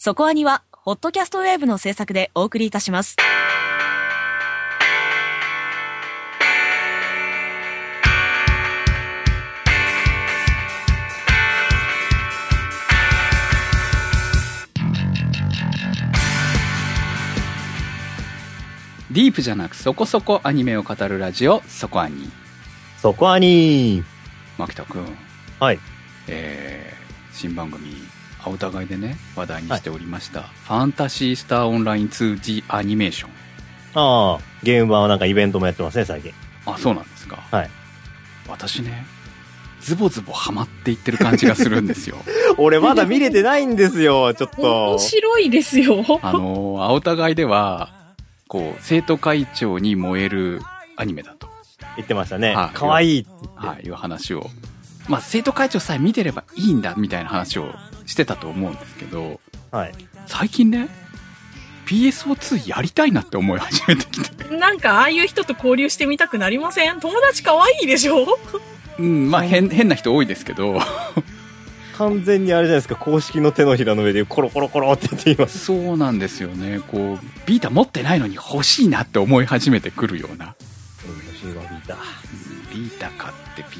そこアニは、ホットキャストウェーブの制作でお送りいたします。 ディープじゃなくそこそこアニメを語るラジオ、そこアニ。 そこアニ。 牧田くん。 はい。 新番組、お互いでね、話題にしておりました、ファンタシースターオンライン 2G アニメーション。 ああ、ゲーム版はなんかイベントもやってますね、最近。 あ、そうなんですか。 はい。 私ね、ズボズボハマっていってる感じがするんですよ。 俺まだ見れてないんですよ、ちょっと。 面白いですよ。 お互いでは、こう、生徒会長に燃えるアニメだと。 言ってましたね。 はい、 かわいいって言って。 はい、いう話を。まあ、生徒会長さえ見てればいいんだ、みたいな話をしてたと思うんですけど、 はい。 最近ね、PSO2 やりたいなって思い始めてきて。 なんか、ああいう人と交流してみたくなりません？友達可愛いでしょ？ うん、まあ、変な人多いですけど。 完全にあれじゃないですか、公式の手のひらの上でコロコロコロって言っています。 そうなんですよね。こう、ビータ持ってないのに欲しいなって思い始めてくるような。 欲しいわ、ビータ。 ビータ買って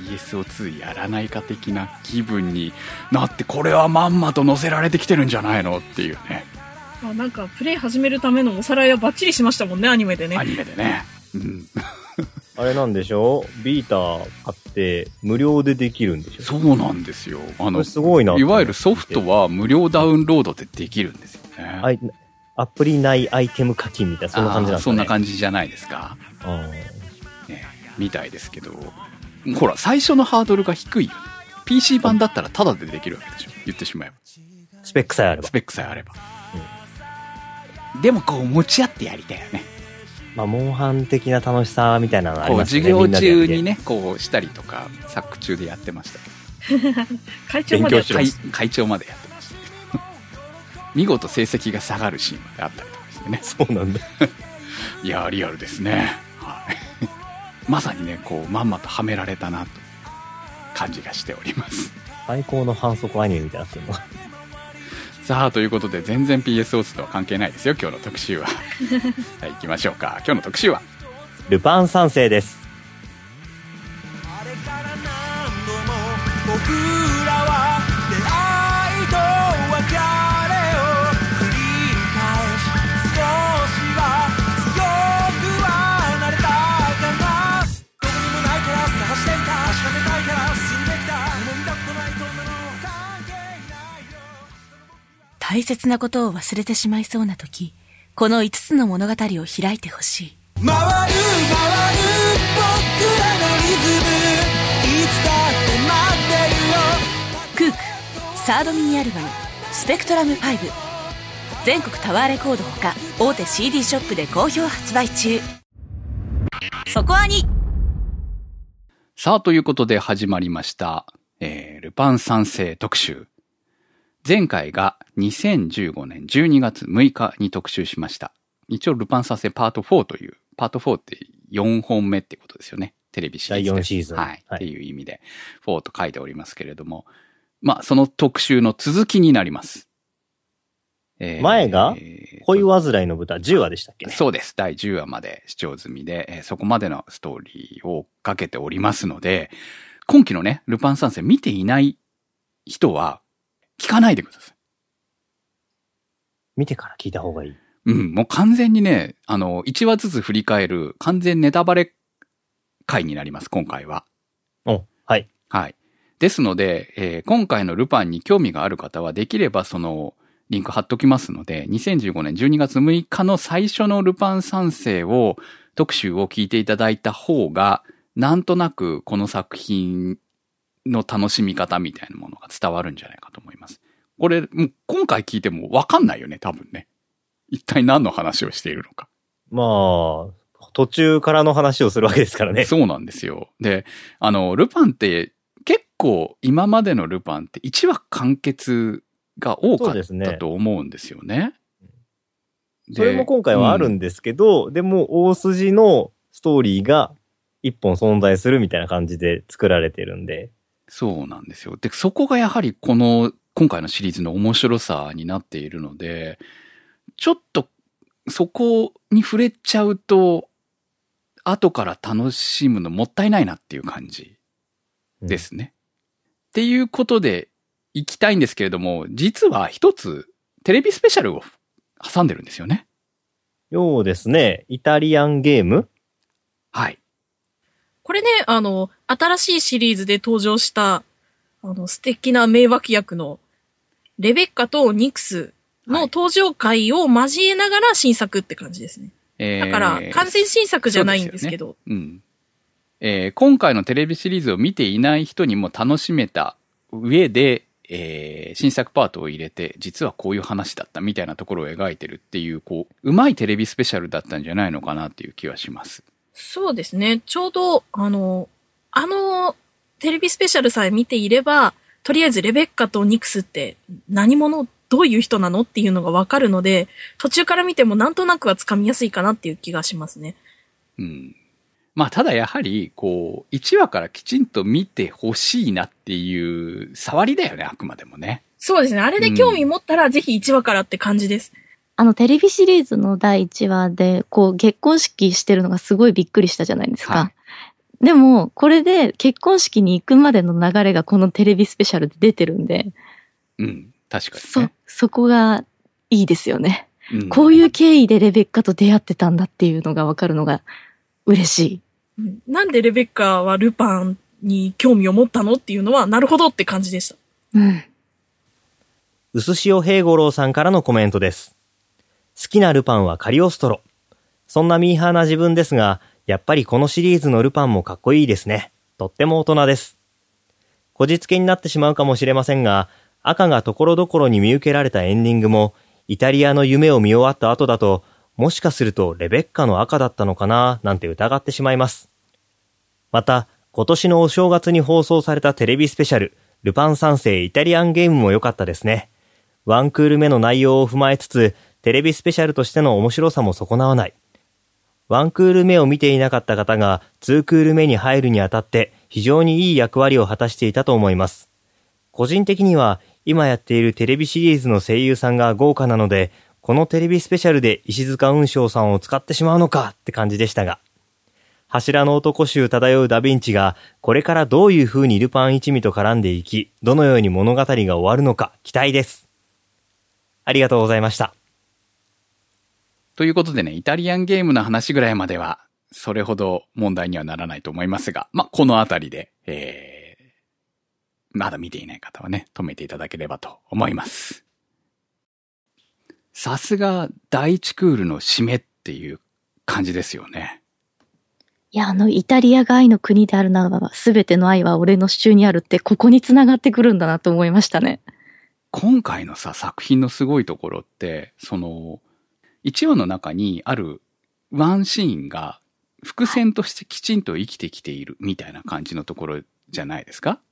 PSO2 やらないか的な気分になって、これはまんまと乗せられてきてるんじゃないのっていうね。 あ、なんかプレイ始めるためのおさらいはバッチリしましたもんね、アニメでね。 アニメでね。うん。 あれなんでしょう、ビータ買って無料でできるんでしょ。 そうなんですよ。 すごいな。 いわゆるソフトは無料ダウンロードでできるんですよね。 アプリ内アイテム課金みたいな、そんな感じなんですかね。 そんな感じじゃないですか。ね、みたいですけど、ほら、最初のハードルが低いよね。PC 版だったらタダでできるわけでしょ。言ってしまえば。 スペックさえあれば。 スペックさえあれば。うん、でもこう持ち合ってやりたいよね。 まあ、モンハン的な楽しさみたいなのありますね。 授業中にね、こうしたりとか、サック中でやってましたけど。 会長までやってました。 会長までやってましたけど。見事成績が下がるシーンまであったりとかしてね。 そうなんだ。 いや、リアルですね。はい。まさにね、こう、まんまとはめられたな、と感じがしております。 最高の反則アニメみたいなっていうのは。 さあ、ということで、全然 PSO2 とは関係ないですよ、今日の特集は。はい、行きましょうか。今日の特集はルパン三世です。 あれから何度も僕らは出会いと別れを繰り返し、少しは強くはなれたかな。どこにもないから探していた、確かめたいから進んできた。もう見たことないそんなの関係ないよ。 大切なことを忘れてしまいそうな時、この5つの物語を開いてほしい。 回る回る僕らのリズム、いつだって待ってるよ。 クークサードミニアルバムスペクトラム5、全国タワーレコードほか大手 CD ショップで好評発売中。そこアニ。 さあ、ということで始まりました、ルパン三世特集。前回が2015年12月6日に特集しました。一応ルパン三世パート4という、パート4って4本目ってことですよね。テレビシリーズで。 第4シーズン。 はい。っていう意味で、4と書いておりますけれども。まあ、その特集の続きになります。 前が、恋煩いの豚10話でしたっけね。 そうです。第10話まで視聴済みで、そこまでのストーリーをかけておりますので、今期のね、ルパン三世見ていない人は、聞かないでください。 見てから聞いた方がいい。 うん、もう完全にね、1話ずつ振り返る完全ネタバレ回になります、今回は。 はい。 はい。ですので、今回のルパンに興味がある方は、できればその、リンク貼っときますので、2015年12月6日の最初のルパン三世を、特集を聞いていただいた方が、なんとなくこの作品の楽しみ方みたいなものが伝わるんじゃないかと思います。これ、もう今回聞いてもわかんないよね、多分ね。一体何の話をしているのか。 まあ、途中からの話をするわけですからね。 そうなんですよ。で、ルパンって結構今までのルパンって1話完結が多かったと思うんですよね。 それも今回はあるんですけど、でも大筋のストーリーが一本存在するみたいな感じで作られてるんで。 そうなんですよ。で、そこがやはりこの今回のシリーズの面白さになっているので、ちょっとそこに触れちゃうと、後から楽しむのもったいないなっていう感じですね。っていうことで行きたいんですけれども、実は一つテレビスペシャルを挟んでるんですよね。 ようですね。イタリアンゲーム？ はい。 これね、新しいシリーズで登場した、素敵な名脇役の、レベッカとニクスの登場回を交えながら新作って感じですね。だから、完全新作じゃないんですけど。 今回のテレビシリーズを見ていない人にも楽しめた上で、新作パートを入れて、実はこういう話だったみたいなところを描いてるっていう、うまいテレビスペシャルだったんじゃないのかなっていう気はします。 そうですね。ちょうど、テレビスペシャルさえ見ていれば、とりあえずレベッカとニクスって何者、どういう人なのっていうのがわかるので、途中から見てもなんとなくはつかみやすいかなっていう気がしますね。 うん。まあ、ただやはり、1話からきちんと見てほしいなっていう触りだよね、あくまでもね。 そうですね。あれで興味持ったら、ぜひ1話からって感じです。 テレビシリーズの第1話で、結婚式してるのがすごいびっくりしたじゃないですか。はい、でも、これで結婚式に行くまでの流れがこのテレビスペシャルで出てるんで。 うん、確かにね。 そこがいいですよね。 うん、 こういう経緯でレベッカと出会ってたんだっていうのがわかるのが嬉しい。 なんでレベッカはルパンに興味を持ったのっていうのは、なるほどって感じでした。 うん。 薄塩平五郎さんからのコメントです。好きなルパンはカリオストロ。そんなミーハーな自分ですが、やっぱりこのシリーズのルパンもかっこいいですね。とっても大人です。こじつけになってしまうかもしれませんが、赤がところどころに見受けられたエンディングも、イタリアの夢を見終わった後だと、もしかするとレベッカの赤だったのかななんて疑ってしまいます。また、今年のお正月に放送されたテレビスペシャル、ルパン三世イタリアンゲームも良かったですね。ワンクール目の内容を踏まえつつ、テレビスペシャルとしての面白さも損なわない。ワンクール目を見ていなかった方が2クール目に入るにあたって非常にいい役割を果たしていたと思います。個人的には今やっているテレビシリーズの声優さんが豪華なので、このテレビスペシャルで石塚雲翔さんを使ってしまうのかって感じでしたが、柱の男衆漂うダヴィンチがこれからどういう風にルパン一味と絡んでいき、どのように物語が終わるのか期待です。ありがとうございました。 ということでね、イタリアンゲームの話ぐらいまでは、それほど問題にはならないと思いますが、まあ、このあたりで、まだ見ていない方はね、止めていただければと思います。さすが第一クールの締めっていう感じですよね。 いや、イタリアが愛の国であるならば、すべての愛は俺の手中にあるって、ここに繋がってくるんだなと思いましたね。 今回の作品のすごいところって、1話の中にあるワンシーンが伏線としてきちんと生きてきているみたいな感じのところじゃないですか、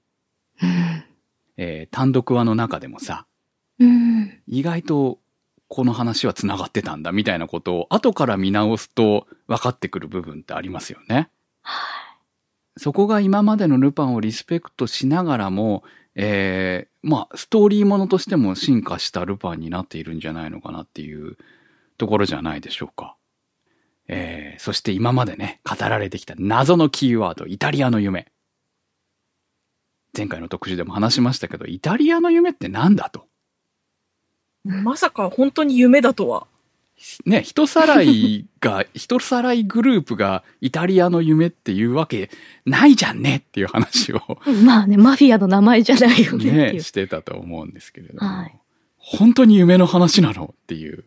単独話の中でもさ、意外とこの話は繋がってたんだみたいなことを後から見直すと分かってくる部分ってありますよね。そこが今までのルパンをリスペクトしながらも、まあ、ストーリーものとしても進化したルパンになっているんじゃないのかなっていうところじゃないでしょうか。そして今までね、語られてきた謎のキーワード、イタリアの夢。前回の特集でも話しましたけど、イタリアの夢ってなんだと。 まさか本当に夢だとは。 ね、人さらいグループがイタリアの夢っていうわけないじゃんねっていう話を。 まあね、マフィアの名前じゃないよねっていう。 ね、してたと思うんですけれども。はい、本当に夢の話なのっていう。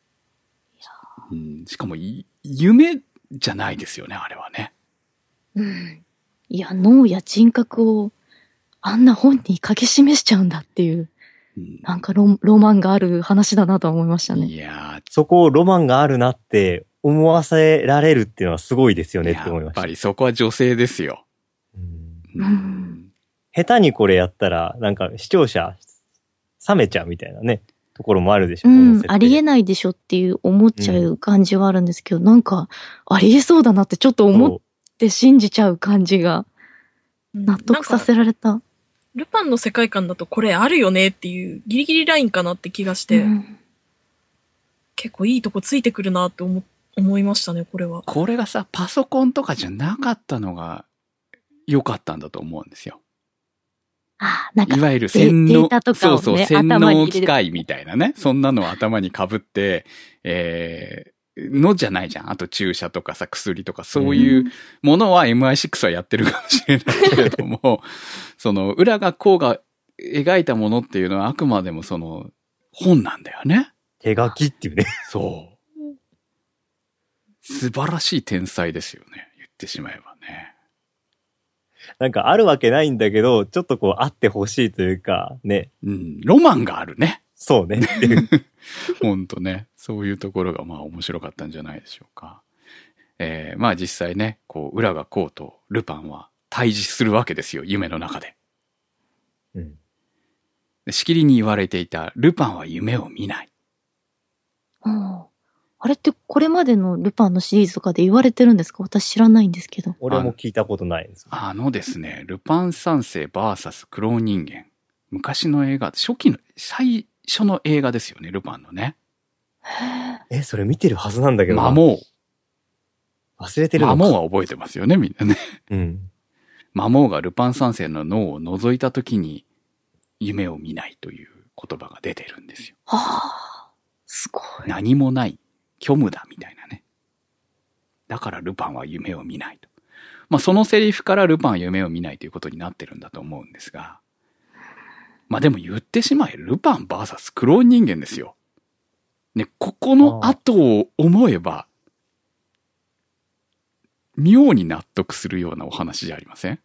しかも夢じゃないですよね、あれはね。 いや、脳や人格をあんな本に書き示しちゃうんだっていう。なんかロマンがある話だなと思いましたね。 いやそこをロマンがあるなって思わせられるっていうのはすごいですよねって思いました。 やっぱりそこは女性ですよ。 下手にこれやったら、なんか視聴者冷めちゃうみたいなね、ところもあるでしょう。 ありえないでしょっていう思っちゃう感じはあるんですけど、なんかありえそうだなってちょっと思って信じちゃう感じが納得させられた。 ルパンの世界観だとこれあるよねっていうギリギリラインかなって気がして、結構いいとこついてくるなって思いましたね、これは。 これがさ、パソコンとかじゃなかったのが良かったんだと思うんですよ。 なんかいわゆる洗脳、 データとかをね、 そうそう、洗脳頭に入れる機械みたいなね。そんなのを頭に被って、のじゃないじゃん。あと注射とかさ、薬とか、そういうものは MI6 はやってるかもしれないけれども、その、裏がこうが描いたものっていうのはあくまでもその、本なんだよね。 手書きっていうね。 そう。素晴らしい天才ですよね。言ってしまえばね。 なんかあるわけないんだけど、ちょっとこうあってほしいというか、ね。 うん、ロマンがあるね。 そうね。 ほんとね。そういうところがまあ面白かったんじゃないでしょうか。まあ実際ね、こう、裏がこうとルパンは対峙するわけですよ。夢の中で。 うん。 しきりに言われていた、ルパンは夢を見ない。 あれってこれまでのルパンのシリーズとかで言われてるんですか？私知らないんですけど。 俺も聞いたことないです。 ですね、ルパン三世 VS クローン人間。昔の映画、初期の、最初の映画ですよね、ルパンのね。 それ見てるはずなんだけどな。 マモー。 忘れてるのか。 マモーは覚えてますよね、みんなね。 うん。 マモーがルパン三世の脳を覗いたときに、夢を見ないという言葉が出てるんですよ。 すごい。 何もない、虚無だ、みたいなね。だからルパンは夢を見ないと。まあそのセリフからルパンは夢を見ないということになってるんだと思うんですが。まあでも言ってしまえ、ルパン VS クローン人間ですよ。ね、ここの後を思えば、妙に納得するようなお話じゃありません？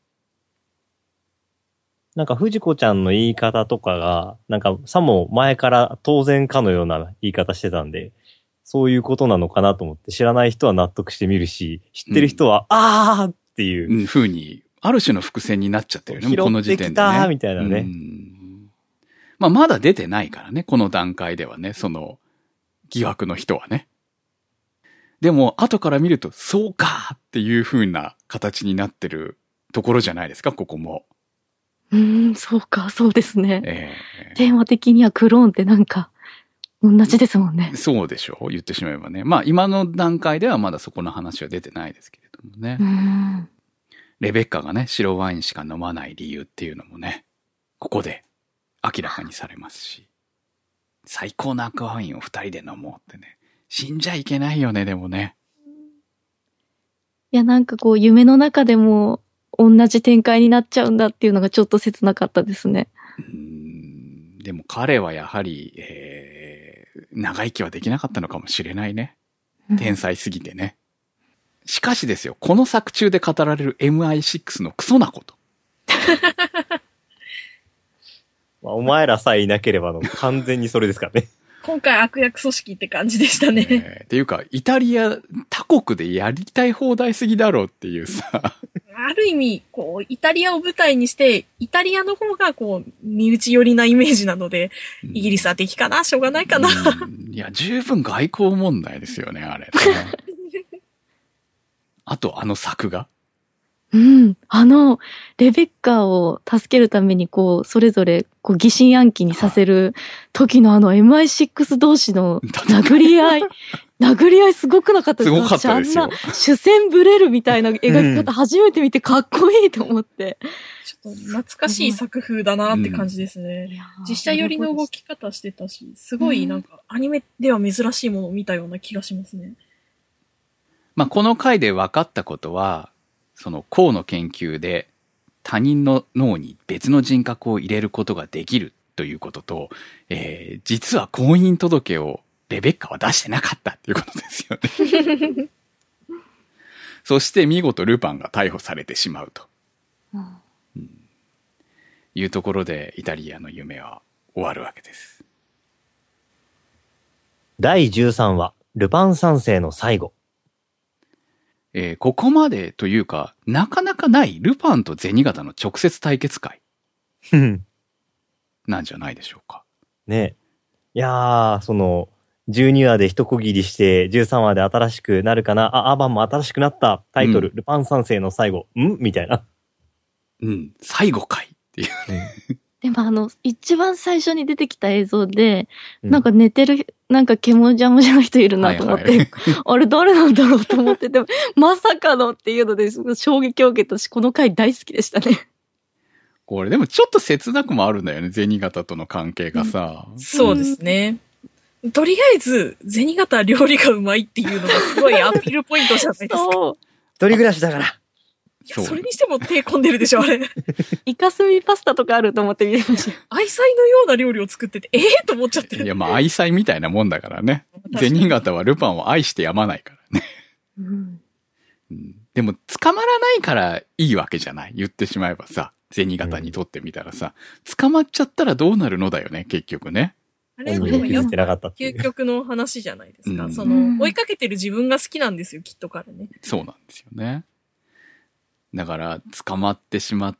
なんか藤子ちゃんの言い方とかが、なんかさも前から当然かのような言い方してたんで、そういうことなのかなと思って、知らない人は納得してみるし、知ってる人は、あーっていう風に、ある種の伏線になっちゃってるよね、もうこの時点でね。 拾ってきたみたいなね。 まあまだ出てないからね、この段階ではね、その疑惑の人はね。でも、後から見ると、そうかっていう風な形になってるところじゃないですか、ここも。 そうか、そうですね。テーマ的にはクローンってなんか、同じですもんね。 そうでしょう、言ってしまえばね。まあ今の段階ではまだそこの話は出てないですけれどもね。レベッカがね、白ワインしか飲まない理由っていうのもね、ここで明らかにされますし。最高な赤ワインを二人で飲もうってね。死んじゃいけないよね、でもね。 いや、なんかこう、夢の中でも同じ展開になっちゃうんだっていうのがちょっと切なかったですね。 でも彼はやはり、長生きはできなかったのかもしれないね。天才すぎてね。しかしですよ、この作中で語られる MI6 のクソなこと。 お前らさえいなければの完全にそれですからね。 今回悪役組織って感じでしたね。 っていうか、イタリア、他国でやりたい放題すぎだろうっていうさ。 ある意味、こう、イタリアを舞台にして、イタリアの方がこう、身内寄りなイメージなので、イギリスは敵かな、しょうがないかな。 いや、十分外交問題ですよね、あれ、ね。あと、あの作画。 レベッカを助けるためにこう、それぞれこう疑心暗鬼にさせる時のMI6 同士の殴り合いすごくなかったですか？ すごかったですよ。 あんな主戦ブレるみたいな描き方初めて見てかっこいいと思って。 ちょっと懐かしい作風だなって感じですね。実写寄りの動き方してたし、すごいなんかアニメでは珍しいものを見たような気がしますね。 まあ、この回で分かったことは、その孔の研究で他人の脳に別の人格を入れることができるということと、実は婚姻届をレベッカは出してなかったっていうことですよね。そして見事ルパンが逮捕されてしまうと、いうところでイタリアの夢は終わるわけです。 第13話、ルパン三世の最後。 ここまでというか、なかなかないルパンと銭形の直接対決会なんじゃないでしょうか。 ね。いやー、その、12話で一区切りして、13話で新しくなるかな。アバンも新しくなったタイトル、ルパン三世の最後。みたいな。 最後会。 っていう。 でも一番最初に出てきた映像で、 うんなんか寝てる、なんかけもじゃもじゃの人いるなと思って、 はいはいあれ誰なんだろうと思ってて、まさかのっていうのですごい衝撃を受けたし、この回大好きでしたね。 これでもちょっと切なくもあるんだよね、銭形との関係がさ。 そうですね。とりあえず、銭形料理がうまいっていうのがすごいアピールポイントじゃないですか。 そう。 一人暮らしだから。 いや、それにしても手込んでるでしょ、あれ。 イカスミパスタとかあると思って見てました。 愛妻のような料理を作ってて、と思っちゃっていや、まあ愛妻みたいなもんだからね。銭形はルパンを愛してやまないからね。 うんでも捕まらないからいいわけじゃない。言ってしまえばさ、銭形にとってみたらさ、捕まっちゃったらどうなるのだよね、結局ね。 あれ本人も気づいてなかったっていう。 究極の話じゃないですか。 うん追いかけてる自分が好きなんですよ、きっと彼ね。 そうなんですよね。だから、捕まってしまって、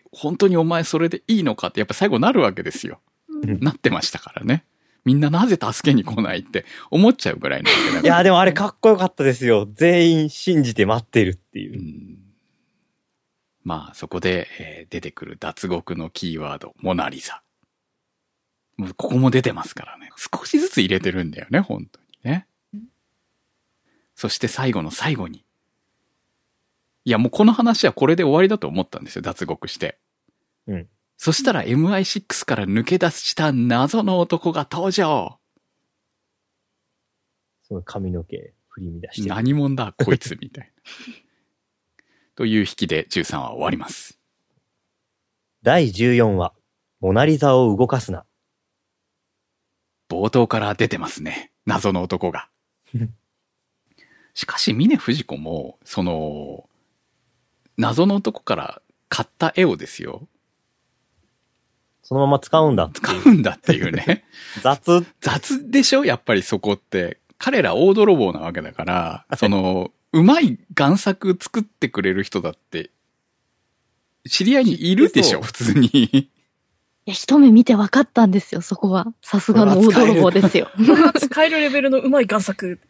本当にお前それでいいのかってやっぱ最後なるわけですよ。 んなってましたからね。みんななぜ助けに来ないって思っちゃうぐらいなわけだから。 いや、でもあれかっこよかったですよ。全員信じて待ってるっていうう。 んまあ、そこで、出てくる脱獄のキーワード、モナリザ。もうここも出てますからね。少しずつ入れてるんだよね、本当にね。そして最後の最後に。いや、もうこの話はこれで終わりだと思ったんですよ、脱獄して。 うん。 そしたら MI6 から抜け出した謎の男が登場。 その髪の毛振り乱してる。 何者だ、こいつ、みたいな。という引きで13話終わります。 第14話、モナリザを動かすな。 冒頭から出てますね。謎の男が。しかし、峰不二子も、謎の男から買った絵をですよ。 そのまま使うんだって使いう。 うんだっていうね。 雑。 雑でしょやっぱりそこって。彼ら大泥棒なわけだから、うまい贋作作ってくれる人だって、知り合いにいるでしょ普通に。 いや、一目見て分かったんですよ、そこは。さすがの大泥棒ですよ。 使えるレベルのうまい贋作。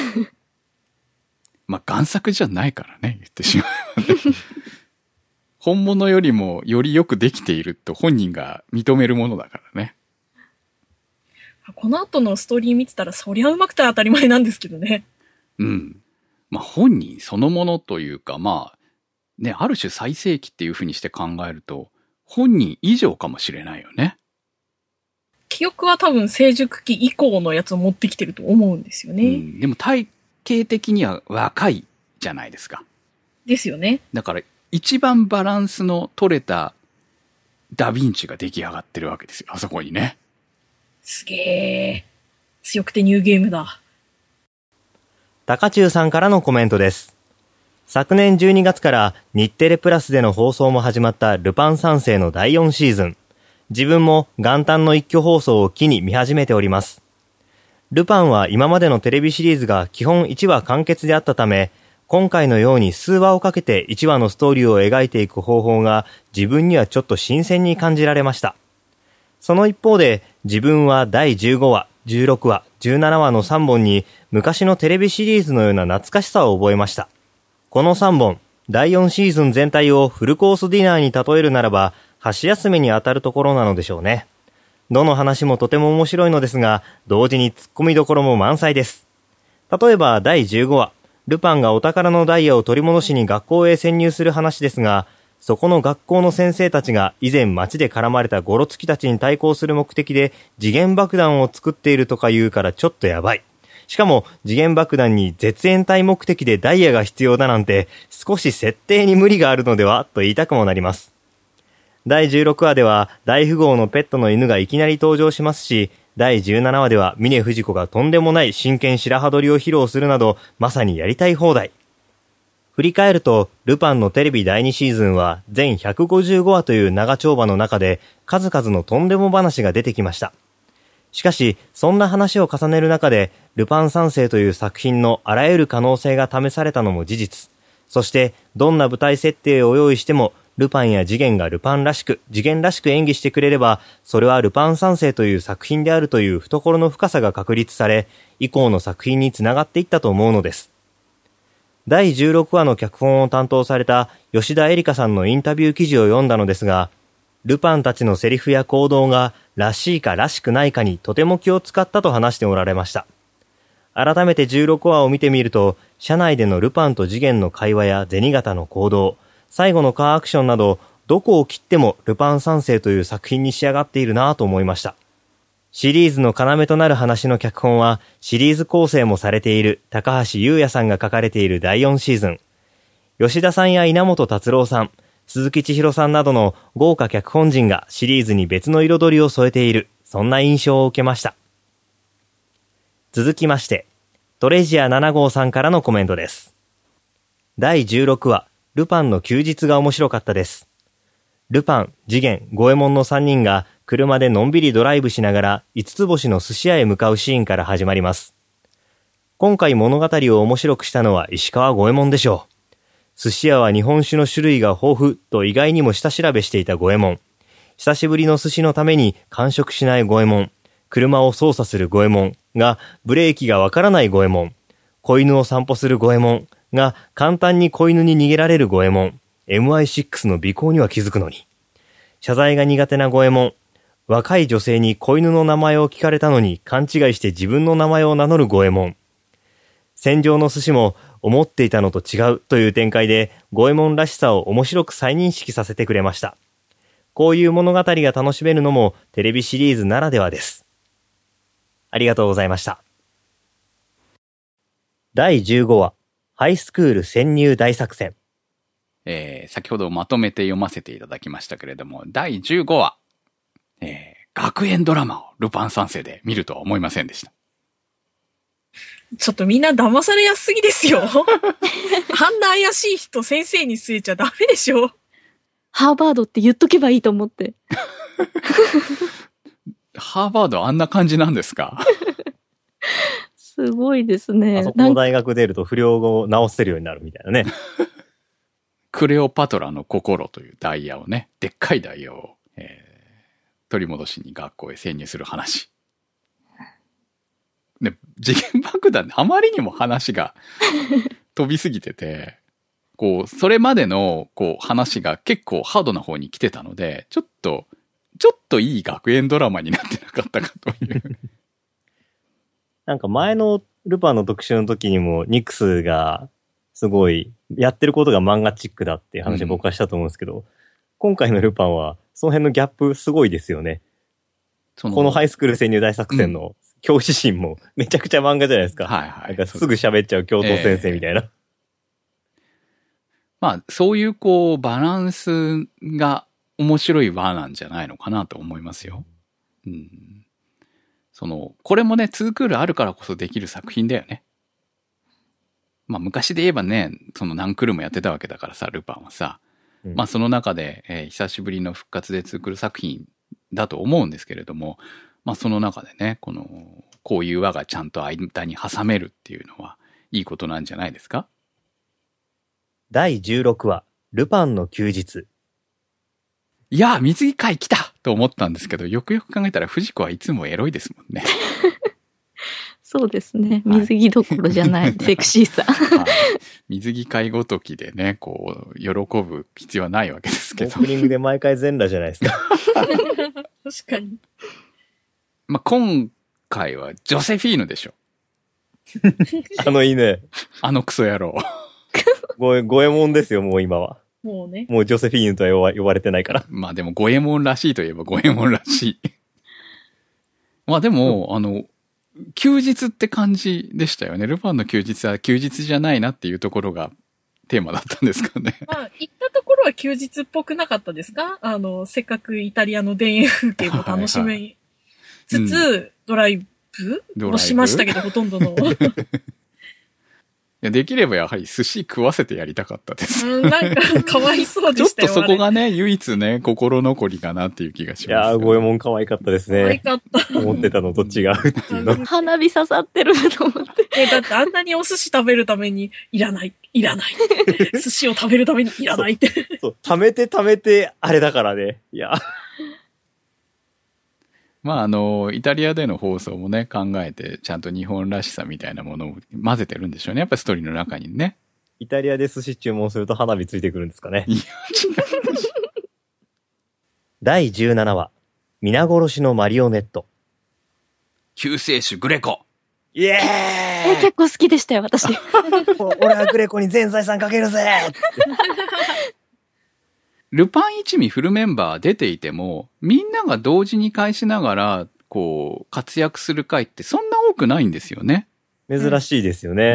まあ、贋作じゃないからね、言ってしまう、ね。本物よりもよりよくできていると本人が認めるものだからね。 この後のストーリー見てたら、そりゃうまくて当たり前なんですけどね。 うん。まあ、本人そのものというか、まあ、ね、ある種最盛期っていうふうにして考えると、本人以上かもしれないよね。 記憶は多分成熟期以降のやつを持ってきてると思うんですよね。 でも体型的には若いじゃないですか。 ですよね。 だから一番バランスの取れたダヴィンチが出来上がってるわけですよ。あそこにね。 すげえ。強くてニューゲームだ。 高中さんからのコメントです。昨年12月から日テレプラスでの放送も始まったルパン三世の第4シーズン。自分も元旦の一挙放送を機に見始めております。ルパンは今までのテレビシリーズが基本1話完結であったため、今回のように数話をかけて1話のストーリーを描いていく方法が自分にはちょっと新鮮に感じられました。その一方で自分は第15話、16話、17話の3本に昔のテレビシリーズのような懐かしさを覚えました。この3本、第4シーズン全体をフルコースディナーに例えるならば、箸休めに当たるところなのでしょうね。どの話もとても面白いのですが、同時に突っ込みどころも満載です。例えば第15話、ルパンがお宝のダイヤを取り戻しに学校へ潜入する話ですが、そこの学校の先生たちが以前街で絡まれたゴロツキたちに対抗する目的で時限爆弾を作っているとか言うからちょっとやばい。しかも時限爆弾に絶縁体目的でダイヤが必要だなんて少し設定に無理があるのではと言いたくもなります。第16話では大富豪のペットの犬がいきなり登場しますし、第17話では峰不二子がとんでもない真剣白羽取りを披露するなどまさにやりたい放題。振り返るとルパンのテレビ第2シーズンは全155話という長丁場の中で数々のとんでも話が出てきました。しかしそんな話を重ねる中でルパン三世という作品のあらゆる可能性が試されたのも事実。そしてどんな舞台設定を用意してもルパンや次元がルパンらしく次元らしく演技してくれればそれはルパン三世という作品であるという懐の深さが確立され以降の作品につながっていったと思うのです。第16話の脚本を担当された吉田絵里香さんのインタビュー記事を読んだのですが、 ルパンたちのセリフや行動がらしいからしくないかにとても気を使ったと話しておられました。改めて16話を見てみると、車内でのルパンと次元の会話や銭形の行動、最後のカーアクションなど、どこを切ってもルパン三世という作品に仕上がっているなぁと思いました。シリーズの要となる話の脚本は、シリーズ構成もされている高橋優也さんが書かれている第4シーズン。吉田さんや稲本達郎さん、鈴木千尋さんなどの豪華脚本陣がシリーズに別の彩りを添えている、そんな印象を受けました。続きまして、トレジア7号さんからのコメントです。第16話、ルパンの休日が面白かったです。ルパン、次元、五右衛門の3人が車でのんびりドライブしながら5つ星の寿司屋へ向かうシーンから始まります。今回物語を面白くしたのは石川五右衛門でしょう。寿司屋は日本酒の種類が豊富と意外にも下調べしていた五右衛門。久しぶりの寿司のために完食しない五右衛門。車を操作する五右衛門がブレーキがわからない五右衛門。子犬を散歩する五右衛門が簡単に子犬に逃げられる五右衛門。MI6 の尾行には気づくのに。謝罪が苦手な五右衛門。若い女性に子犬の名前を聞かれたのに勘違いして自分の名前を名乗る五右衛門。戦場の寿司も思っていたのと違うという展開で五右衛門らしさを面白く再認識させてくれました。こういう物語が楽しめるのもテレビシリーズならではです。ありがとうございました。第15話、ハイスクール潜入大作戦。 先ほどまとめて読ませていただきましたけれども、第15話、学園ドラマをルパン三世で見るとは思いませんでした。 ちょっとみんな騙されやすすぎですよ。あんな怪しい人先生に据えちゃダメでしょ。 ハーバードって言っとけばいいと思って。 ハーバードあんな感じなんですか？ すごいですね。 あそこの大学出ると不良を直せるようになるみたいなね。 クレオパトラの心というダイヤをね、でっかいダイヤを、取り戻しに学校へ潜入する話。ね、次元爆弾あまりにも話が飛びすぎてて、こう、それまでの、こう、話が結構ハードな方に来てたので、ちょっといい学園ドラマになってなかったかという。 なんか前のルパンの特集の時にもニクスがすごいやってることが漫画チックだっていう話を僕はしたと思うんですけど、今回のルパンはその辺のギャップすごいですよね。このハイスクール潜入大作戦の教師陣もめちゃくちゃ漫画じゃないですか。 はいはい。 なんかすぐ喋っちゃう教頭先生みたいな。 まあ、そういうこう、バランスが面白い輪なんじゃないのかなと思いますよ。うん。これもね、2クールあるからこそできる作品だよね。まあ、昔で言えばね、何クールもやってたわけだからさ、ルパンはさ。まあ、その中で、久しぶりの復活で2クール作品だと思うんですけれども、まあ、その中でね、こういう輪がちゃんと間に挟めるっていうのは、いいことなんじゃないですか？ 第16話、ルパンの休日。 いや、水着会来たと思ったんですけど、よくよく考えたら藤子はいつもエロいですもんね。 そうですね。水着どころじゃない、セクシーさ。 はい、水着会ごときでね、こう、喜ぶ必要はないわけですけど。 オープニングで毎回全裸じゃないですか。 確かに。 まあ、今回はジョセフィーヌでしょ。 あの犬。 あのクソ野郎。 五右衛門ですよ、もう今は。 もうね。 もうジョセフィーヌとは呼ばれてないから。 まあでも五右衛門らしいといえば五右衛門らしい。まあでも、休日って感じでしたよね。ルパンの休日は休日じゃないなっていうところがテーマだったんですかね。 まあ、行ったところは休日っぽくなかったですか？せっかくイタリアの田園風景も楽しめつつ、ドライブもしましたけど、ほとんどの。 できればやはり寿司食わせてやりたかったです。 なんか、かわいそうでしたよ。 ちょっとそこがね、唯一ね、心残りかなっていう気がします。 いやー、五右衛門可愛かったですね。 可愛かった。 思ってたのと違うっていうの。 花火刺さってると思って。 だってあんなにお寿司食べるために、いらない。寿司を食べるためにいらないって。 そう、貯めて、あれだからね。いや。 まあイタリアでの放送もね、考えて、ちゃんと日本らしさみたいなものを混ぜてるんでしょうね。やっぱストーリーの中にね。 イタリアで寿司注文すると花火ついてくるんですかね。 第17話、皆殺しのマリオネット。 救世主グレコ。 イエーイ結構好きでしたよ、私。 俺はグレコに全財産かけるぜルパン一味フルメンバー出ていても、みんなが同時に返しながら、こう、活躍する回ってそんな多くないんですよね。 珍しいですよね。 うん。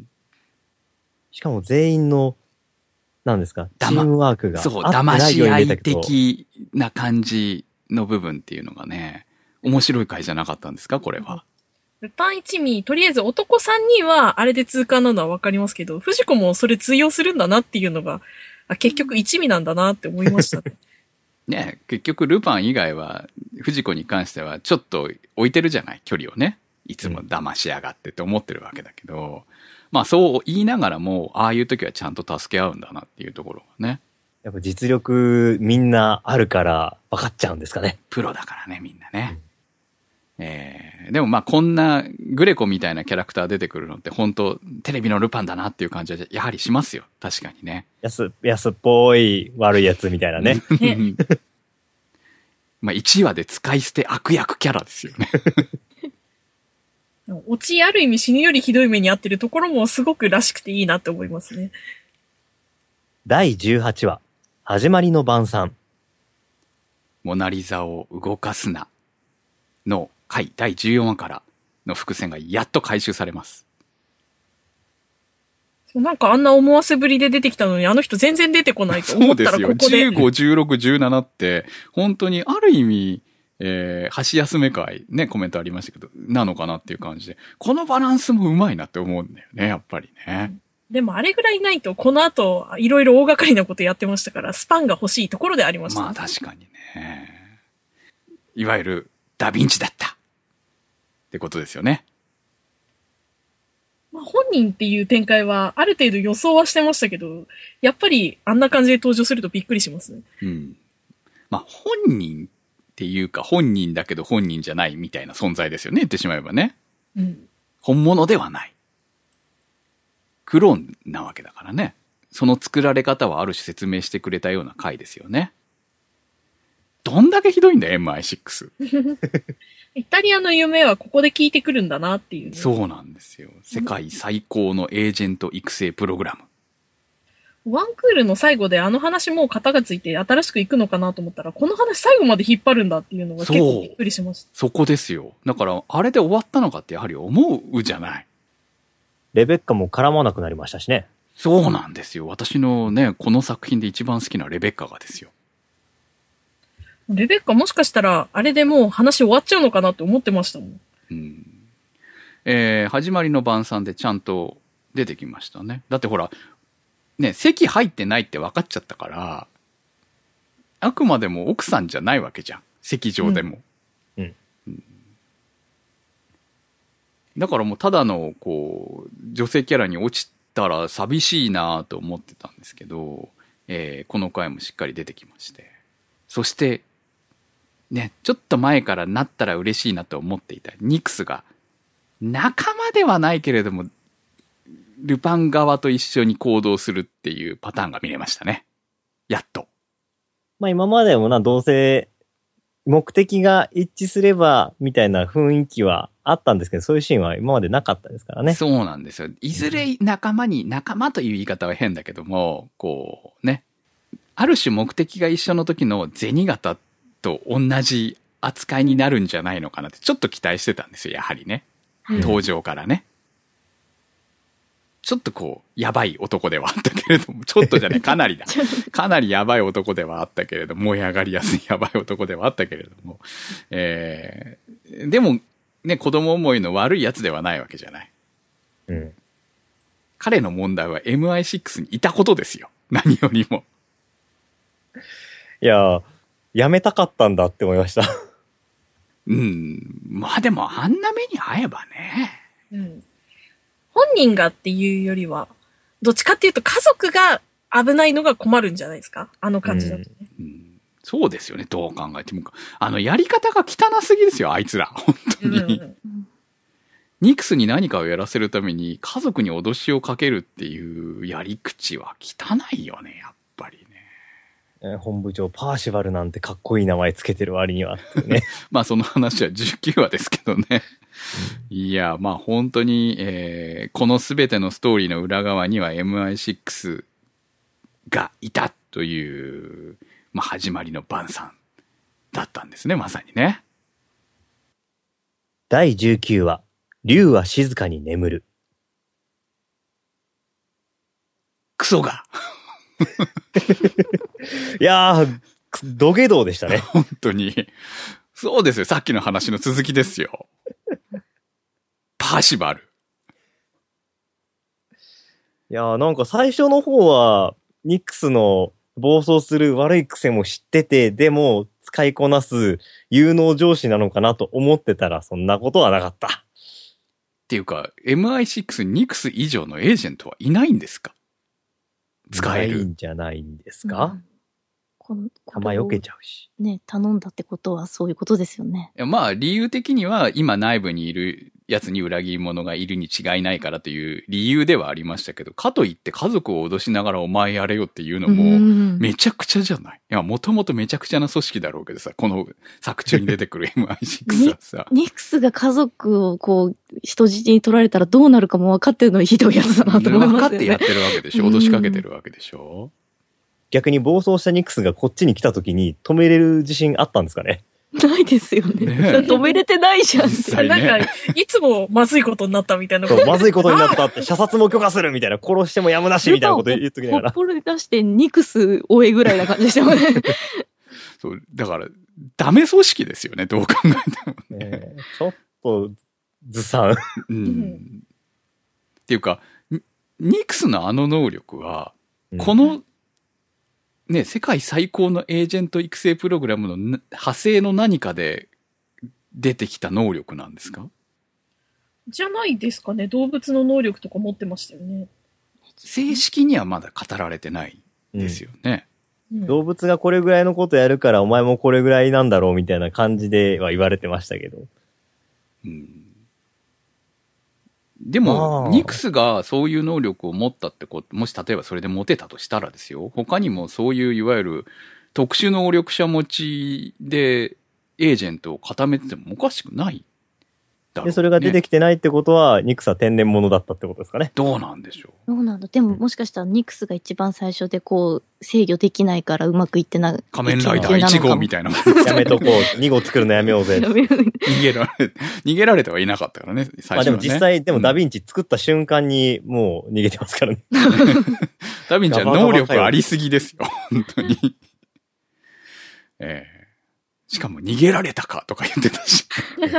しかも全員の、何ですか、チームワークがそう、 合って騙ないし合いように見えたけど。 的な感じの部分っていうのがね、面白い回じゃなかったんですか、これは。 ルパン一味、とりあえず男3人はあれで通過なのはわかりますけど、藤子もそれ通用するんだなっていうのが、結局一味なんだなって思いましたね。 ね、結局ルパン以外は、藤子に関してはちょっと置いてるじゃない、距離をね。いつも騙しやがってって思ってるわけだけど、まあそう言いながらも、ああいう時はちゃんと助け合うんだなっていうところがね。 やっぱ実力みんなあるから分かっちゃうんですかね。 プロだからね、みんなね。でもまあこんなグレコみたいなキャラクター出てくるのって本当テレビのルパンだなっていう感じはやはりしますよ。確かにね。 安っぽい悪いやつみたいなね。 ねまあ1話で使い捨て悪役キャラですよね。 オチある意味死ぬよりひどい目に遭ってるところもすごくらしくていいなって思いますね。 第18話、始まりの晩餐。 モナリザを動かすなの回第14話からの伏線がやっと回収されます。 なんかあんな思わせぶりで出てきたのにあの人全然出てこないと思ったらここで。 そうですよ。15、16、17って本当にある意味、箸休め会ね、コメントありましたけど、なのかなっていう感じで、このバランスもうまいなって思うんだよね、やっぱりね。 でもあれぐらいないと、この後、いろいろ大掛かりなことやってましたから、スパンが欲しいところでありました、ね。 まあ確かにね。いわゆる、ダヴィンチだったってことですよね。 まあ、本人っていう展開は、ある程度予想はしてましたけど、やっぱりあんな感じで登場するとびっくりしますね。 うん。まあ本人っていうか、本人だけど本人じゃないみたいな存在ですよね、言ってしまえばね。 うん。 本物ではない。クローンなわけだからね。その作られ方はある種説明してくれたような回ですよね。どんだけひどいんだよ、MI6。 イタリアの夢はここで聞いてくるんだなっていう、ね。 そうなんですよ。世界最高のエージェント育成プログラム。 ワンクールの最後であの話もう型がついて新しくいくのかなと思ったら、この話最後まで引っ張るんだっていうのが結構びっくりしました。 そこですよ。だから、あれで終わったのかってやはり思うじゃない。 レベッカも絡まなくなりましたしね。 そうなんですよ。私のね、この作品で一番好きなレベッカがですよ。 レベッカもしかしたら、あれでもう話終わっちゃうのかなって思ってましたもん。 うん。始まりの晩餐でちゃんと出てきましたね。だってほら、ね、席入ってないって分かっちゃったから、あくまでも奥さんじゃないわけじゃん。席上でも。 うんだからもうただの、こう、女性キャラに落ちたら寂しいなと思ってたんですけど、この回もしっかり出てきまして。そして、ね、ちょっと前からなったら嬉しいなと思っていたニクスが、仲間ではないけれども、ルパン側と一緒に行動するっていうパターンが見れましたね。やっと。 まあ今までもどうせ目的が一致すればみたいな雰囲気はあったんですけど、そういうシーンは今までなかったですからね。 そうなんですよ。いずれ仲間という言い方は変だけども、こうね、ある種目的が一緒の時の銭形と同じ扱いになるんじゃないのかなってちょっと期待してたんですよ、やはりね。登場からね。ちょっとこう、やばい男ではあったけれども、ちょっとじゃね、かなりだ。かなりやばい男ではあったけれども、燃え上がりやすいやばい男ではあったけれども、でも、ね、子供思いの悪いやつではないわけじゃない。 うん。 彼の問題は MI6 にいたことですよ。何よりも。 いや、やめたかったんだって思いました。 うん。まあでも、あんな目に遭えばね。 うん。本人がっていうよりは、どっちかっていうと家族が危ないのが困るんじゃないですか、あの感じだとね。 そうですよね、どう考えても。やり方が汚すぎですよ、あいつら。本当に。ニクスに何かをやらせるために家族に脅しをかけるっていうやり口は汚いよね、やっぱりね。 本部長パーシバルなんてかっこいい名前つけてる割にはっていうね。 まあその話は19話ですけどね。いや、まあ本当に、このすべてのストーリーの裏側には MI6 がいたという、まあ始まりの晩餐だったんですね、まさにね。 第19話、竜は静かに眠る。 クソがいやー、土下道でしたね。 本当に。そうですよ、さっきの話の続きですよ。パーシバル。 いやー、なんか最初の方は、ニックスの暴走する悪い癖も知ってて、でも使いこなす有能上司なのかなと思ってたら、そんなことはなかった。 っていうか、MI6 ニクス以上のエージェントはいないんですか？使える。 ないんじゃないんですか？弾避けちゃうし。 ね、頼んだってことはそういうことですよね。 まあ理由的には今内部にいるやつに裏切り者がいるに違いないからという理由ではありましたけど、かといって家族を脅しながらお前やれよっていうのもめちゃくちゃじゃない？いや、もともとめちゃくちゃな組織だろうけどさ、この作中に出てくる MI6 はさ。 ニクスが家族をこう人質に取られたらどうなるかも分かってるのにひどいやつだなと思いますよね。 分かってやってるわけでしょ。脅しかけてるわけでしょ。 逆に暴走したニックスがこっちに来た時に止めれる自信あったんですかね？ ないですよね。止めれてないじゃんって。 ね、 なんか、いつもまずいことになったみたいな。 そう、まずいことになったって、射殺も許可するみたいな、殺してもやむなしみたいなこと言っときながら。 ほっぽり出してニクス追えぐらいな感じでしたよね。 そう、だから、ダメ組織ですよね、どう考えてもね。 ちょっと、ずさん。 うん。っていうか、ニクスのあの能力は、この、ね、世界最高のエージェント育成プログラムの派生の何かで出てきた能力なんですか？ じゃないですかね。動物の能力とか持ってましたよね。 正式にはまだ語られてないですよね。 動物がこれぐらいのことやるからお前もこれぐらいなんだろうみたいな感じでは言われてましたけど。 でも、ニクスがそういう能力を持ったってこと、もし例えばそれで持てたとしたらですよ、他にもそういういわゆる特殊能力者持ちでエージェントを固めててもおかしくないだろうね。 で、それが出てきてないってことは、ニクスは天然物だったってことですかね。 どうなんでしょう。 どうなんだ。でももしかしたらニクスが一番最初でこう制御できないからうまくいってない。 仮面ライダー1号みたいな。 やめとこう。2号作るのやめようぜ。 逃げられてはいなかったからね、最初はね。まあでも実際、でもダヴィンチ作った瞬間にもう逃げてますからね。 ダヴィンチは能力ありすぎですよ、本当に。しかも逃げられたかとか言ってたし。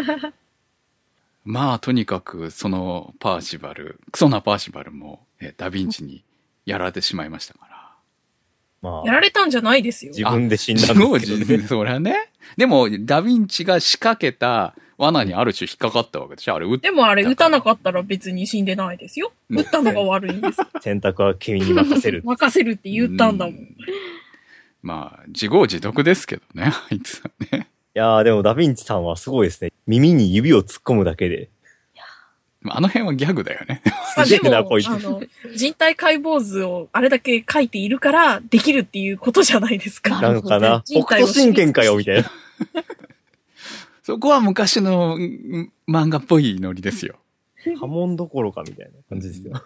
まあ、とにかく、そのパーシバル、クソなパーシバルも、ダヴィンチにやられてしまいましたから。 まあ、 やられたんじゃないですよ。 自分で死んだんですけどね。 そりゃね。でも、ダヴィンチが仕掛けた罠にある種引っかかったわけでしょ？あれでもあれ撃たなかったら別に死んでないですよ。撃ったのが悪いんです。 選択は君に任せる。 任せるって言ったんだもん。 まあ、自業自得ですけどね、あいつはね。 いやーでもダヴィンチさんはすごいですね。耳に指を突っ込むだけで。 あの辺はギャグだよね。 すげえな、こいつ。 人体解剖図をあれだけ書いているからできるっていうことじゃないですか。 なんかな。北斗神拳かよ、みたいな。 そこは昔の漫画っぽいノリですよ。 波紋どころかみたいな感じですよ。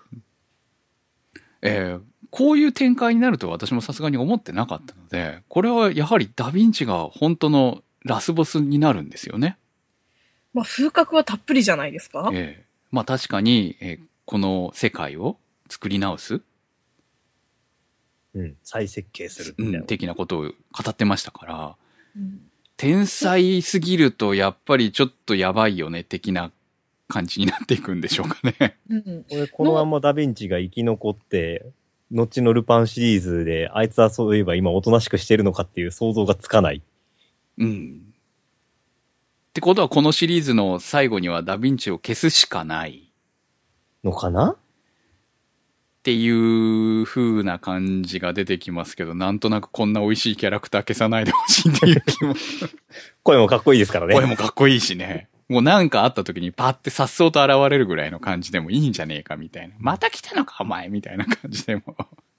こういう展開になると私もさすがに思ってなかったので、これはやはりダヴィンチが本当のラスボスになるんですよね。 まあ風格はたっぷりじゃないですか。 まあ確かに、この世界を作り直す。 再設計するみたいな。 的なことを語ってましたから、天才すぎるとやっぱりちょっとやばいよね的な感じになっていくんでしょうかね。 このままダヴィンチが生き残って、後のルパンシリーズで、あいつはそういえば今おとなしくしてるのかっていう想像がつかない。 ってことはこのシリーズの最後にはダヴィンチを消すしかないのかなっていう風な感じが出てきますけど、なんとなくこんな美味しいキャラクター消さないでほしいっていう気も。 声もかっこいいですからね。 声もかっこいいしね。もうなんかあった時にパッて颯爽と現れるぐらいの感じでもいいんじゃねえかみたいな。また来たのかお前みたいな感じでも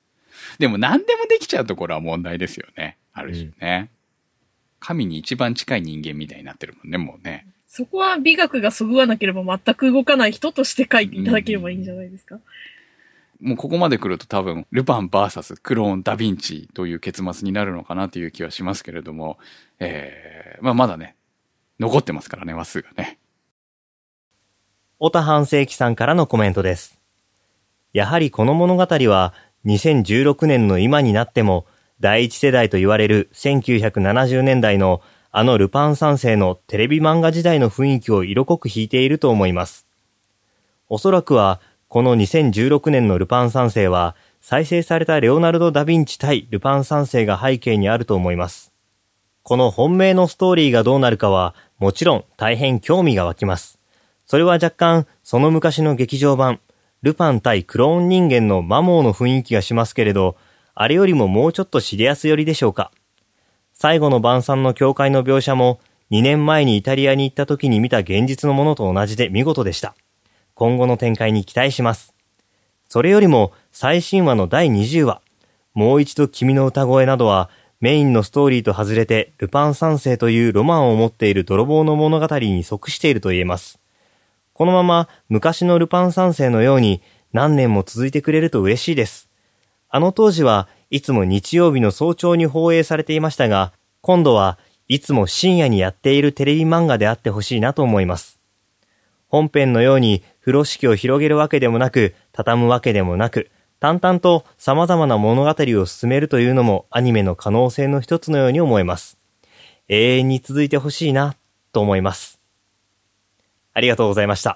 でも何でもできちゃうところは問題ですよね。ある種ね。神に一番近い人間みたいになってるもんね、もうね。 そこは美学がそぐわなければ全く動かない人として書いていただければいいんじゃないですか。 もうここまで来ると多分、ルパン VS クローン・ダ・ヴィンチという結末になるのかなという気はしますけれども、まだね、残ってますからね、話数がね。 小田半世紀さんからのコメントです。やはりこの物語は2016年の今になっても第一世代と言われる1970年代のあのルパン三世のテレビ漫画時代の雰囲気を色濃く引いていると思います。おそらくはこの2016年のルパン三世は再生されたレオナルド・ダ・ヴィンチ対ルパン三世が背景にあると思います。この本命のストーリーがどうなるかはもちろん大変興味が湧きます。それは若干その昔の劇場版ルパン対クローン人間のマモーの雰囲気がしますけれど、あれよりももうちょっとシリアス寄りでしょうか。最後の晩餐の教会の描写も2年前にイタリアに行った時に見た現実のものと同じで見事でした。今後の展開に期待します。それよりも最新話の第20話、もう一度君の歌声などはメインのストーリーと外れてルパン三世というロマンを持っている泥棒の物語に即していると言えます。このまま昔のルパン三世のように何年も続いてくれると嬉しいです。あの当時はいつも日曜日の早朝に放映されていましたが、今度はいつも深夜にやっているテレビ漫画であってほしいなと思います。本編のように風呂敷を広げるわけでもなく、畳むわけでもなく、淡々と様々な物語を進めるというのもアニメの可能性の一つのように思えます。永遠に続いてほしいなと思います。ありがとうございました。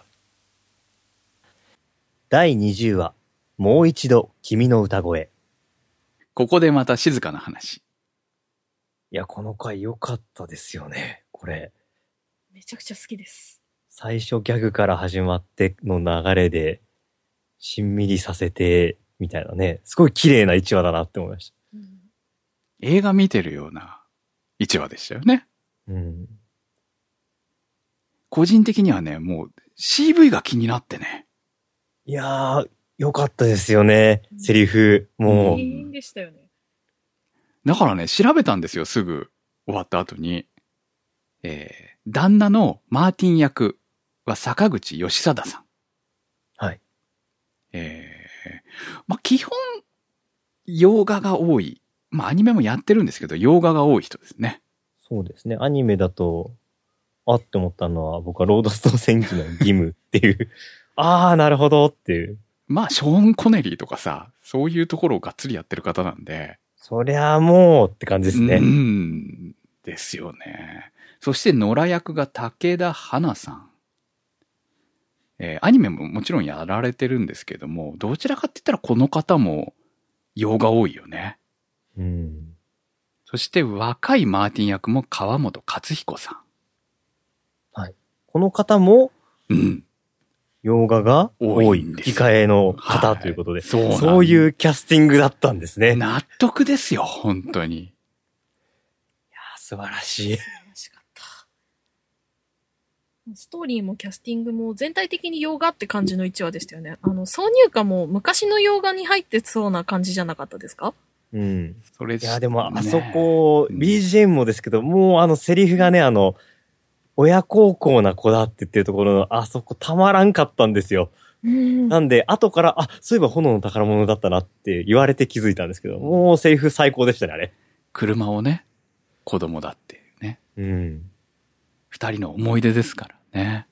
第20話、もう一度君の歌声。 ここでまた静かな話。 いや、この回良かったですよね、これ。 めちゃくちゃ好きです。 最初ギャグから始まっての流れで、しんみりさせて、みたいなね、すごい綺麗な1話だなって思いました。 映画見てるような1話でしたよね。 うん。 個人的にはね、もう CV が気になってね。 いやー、良かったですよね、セリフ。もう。 永遠でしたよね。 だからね、調べたんですよ、すぐ終わった後に。旦那のマーティン役は坂口義貞さん。 はい。 基本、洋画が多い。アニメもやってるんですけど、洋画が多い人ですね。 そうですね。アニメだと、あって思ったのは、僕はロードスト戦記の義務っていう、あー、なるほどっていう。 ショーン・コネリーとかさ、そういうところをがっつりやってる方なんで。 そりゃもうって感じですね。 ですよね。そして、野良役が武田花さん。アニメももちろんやられてるんですけども、どちらかって言ったらこの方も洋画多いよね。そして若いマーティン役も川本克彦さん。 はい。この方も、洋画が多い吹き替えの方ということで、そういうキャスティングだったんですね。 納得ですよ、本当に。いやー、素晴らしい。 ストーリーもキャスティングも全体的に洋画って感じの1話でしたよね。挿入歌も昔の洋画に入ってそうな感じじゃなかったですか？ それいや、でもあそこ、BGM もですけど、もうセリフがね、親孝行な子だって言ってるところの、あそこたまらんかったんですよ。なんで、後から、そういえば炎の宝物だったなって言われて気づいたんですけど、もうセリフ最高でしたね、あれ。 車をね、子供だっていうね。二人の思い出ですからね。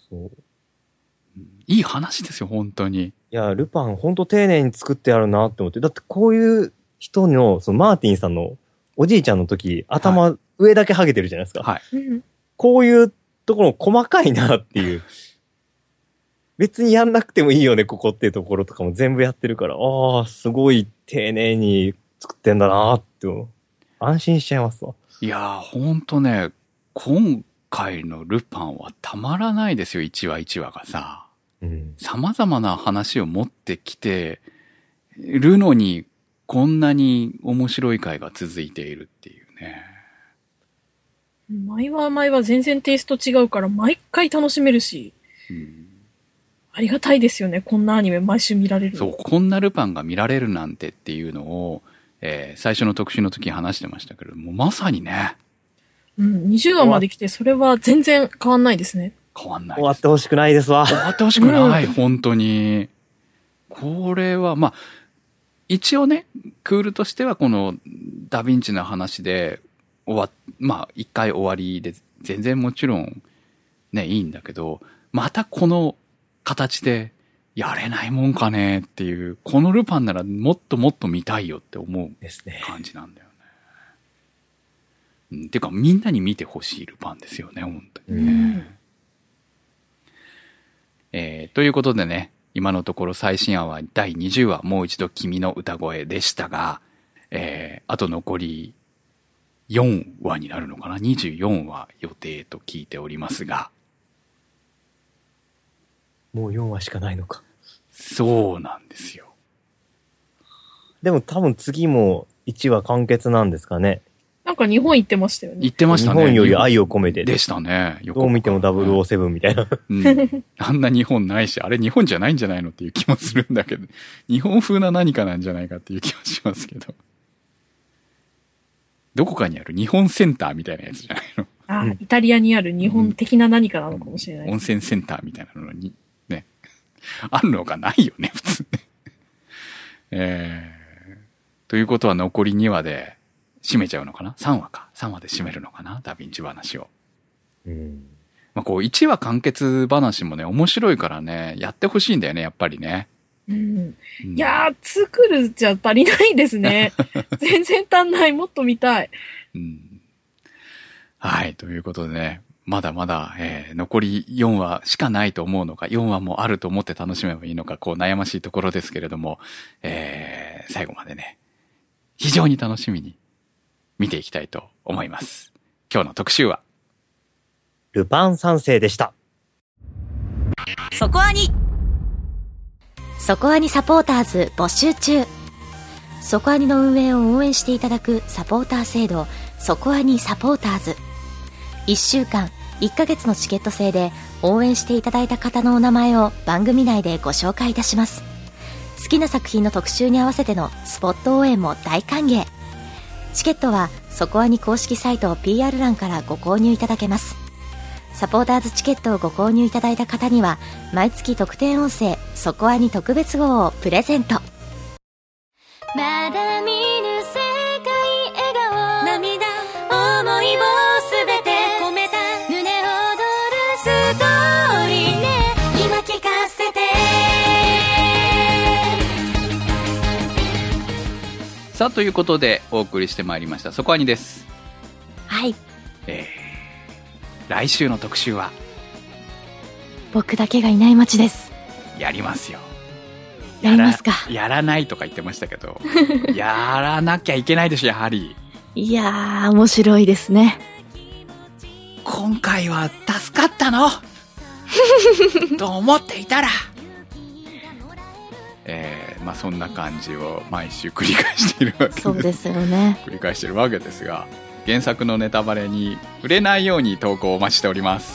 いい話ですよ、本当に。 いや、ルパン本当丁寧に作ってあるなって思って。だってこういう人の、マーティンさんのおじいちゃんの時、頭、上だけハゲてるじゃないですか。 はい。 こういうところ細かいなっていう。別にやんなくてもいいよね、ここっていうところとかも全部やってるから、すごい丁寧に作ってんだなって、安心しちゃいますわ。 いやー、ほんとね、今回のルパンはたまらないですよ、一話一話がさ。様々な話を持ってきてるのに、こんなに面白い回が続いているっていうね。毎話全然テイスト違うから毎回楽しめるし。 ありがたいですよね。こんなアニメ毎週見られるの。 そう、こんなルパンが見られるなんてっていうのを、最初の特集の時に話してましたけれども、まさにね。 うん、20話まで来て、それは全然変わんないですね。 変わんないです。 終わってほしくないですわ。 終わってほしくない、本当に。これは、まあ、一応ね、クールとしてはこのダヴィンチの話でまあ、一回終わりで、全然もちろんね、いいんだけど、またこの形でやれないもんかねっていう、このルパンならもっともっと見たいよって思う感じなんだよね。てか、みんなに見てほしいルパンですよね、本当にね。ということでね、今のところ最新話は第20話、もう一度君の歌声でしたが、あと残り4話になるのかな ?24 話予定と聞いておりますが。 もう4話しかないのか。 そうなんですよ。 でも多分次も1話完結なんですかね。 なんか日本行ってましたよね。 行ってましたね。 日本より愛を込めてでしたね。 どう見ても007みたいな。 うん。あんな日本ないし、あれ日本じゃないんじゃないのっていう気もするんだけど、日本風な何かなんじゃないかっていう気もしますけど。どこかにある日本センターみたいなやつじゃないの？ あ、イタリアにある日本的な何かなのかもしれない、 温泉センターみたいなのに、ね。あるのかないよね、普通ね。ということは残り2話で締めちゃうのかな ?3 話か。3話で締めるのかなダヴィンチ話を。まあこう1話完結話もね、面白いからね、やってほしいんだよね、やっぱりね。 いやー、作るじゃ足りないですね。全然足んない。もっと見たい。 はい。ということでね、まだまだ、残り4話しかないと思うのか、4話もあると思って楽しめばいいのか、こう悩ましいところですけれども、最後までね、非常に楽しみに見ていきたいと思います。今日の特集は、 ルパン三世でした。 そこアニそこアニサポーターズ募集中。そこアニの運営を応援していただくサポーター制度、そこアニサポーターズ。1週間1ヶ月のチケット制で応援していただいた方のお名前を番組内でご紹介いたします。好きな作品の特集に合わせてのスポット応援も大歓迎。チケットはそこアニ公式サイト PR 欄からご購入いただけます。サポーターズチケットをご購入いただいた方には毎月特典音声そこアニ特別号をプレゼント。まだ見ぬ世界笑顔涙思いをすべて込めた胸躍るストーリーね今聞かせて。 さあ、ということでお送りしてまいりましたそこアニです。 はい。 来週の特集は僕だけがいない街です。 やりますよ。 やりますか。 やらないとか言ってましたけどやらなきゃいけないでしょ、やはり。 いやー、面白いですね。 今回は助かったのと思っていたらまあそんな感じを毎週繰り返しているわけです。 そうですよね。 繰り返しているわけですが、原作のネタバレに触れないように投稿をお待ちしております。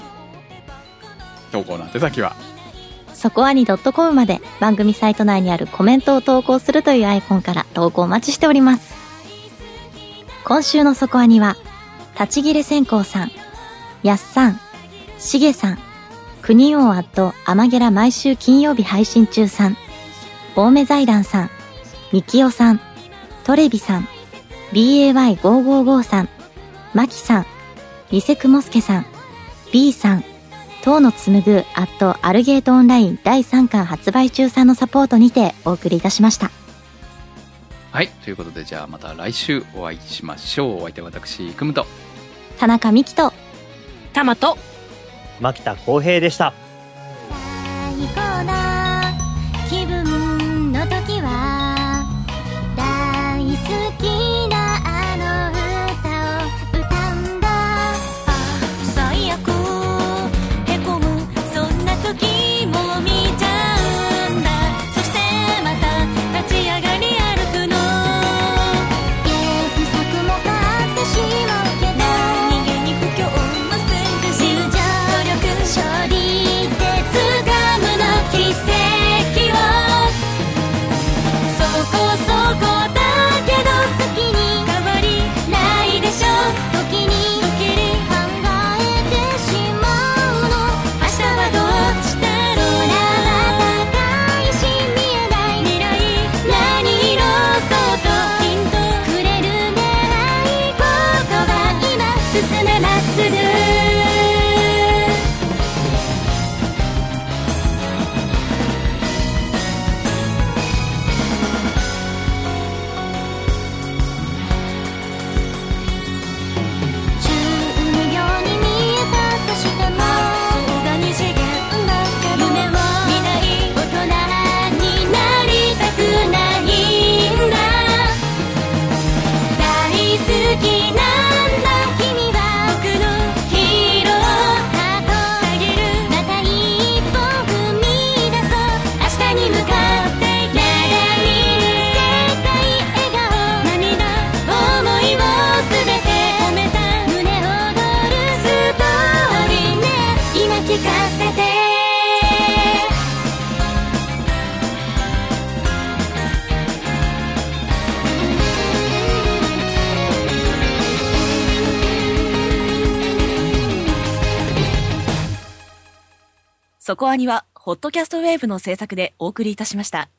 投稿の宛先はそこアニ.com まで番組サイト内にあるコメントを投稿するというアイコンから投稿お待ちしております。今週のそこアニは立ち切れ線香さん、やっさん、しげさん、国王アットアマゲラ毎週金曜日配信中さん、青梅財団さん、みきおさん、トレビさん、BAY555 さん、マキさん、リセクモスケさん、B さん、東野紡ぐアットアルゲートオンライン第3巻発売中さんのサポートにてお送りいたしました。 はい、ということでじゃあまた来週お会いしましょう。お相手は私くむと田中美希とタマと牧田浩平でした。 最高な気分の時は大好きなあの歌を歌うんだ。最悪へこむそんな時も見ちゃうんだ。そしてまた立ち上がり歩くの。原作も買ってしまうけど人間に不況のせいで友情努力勝利で掴むそこアニはホットキャストウェーブの制作でお送りいたしました。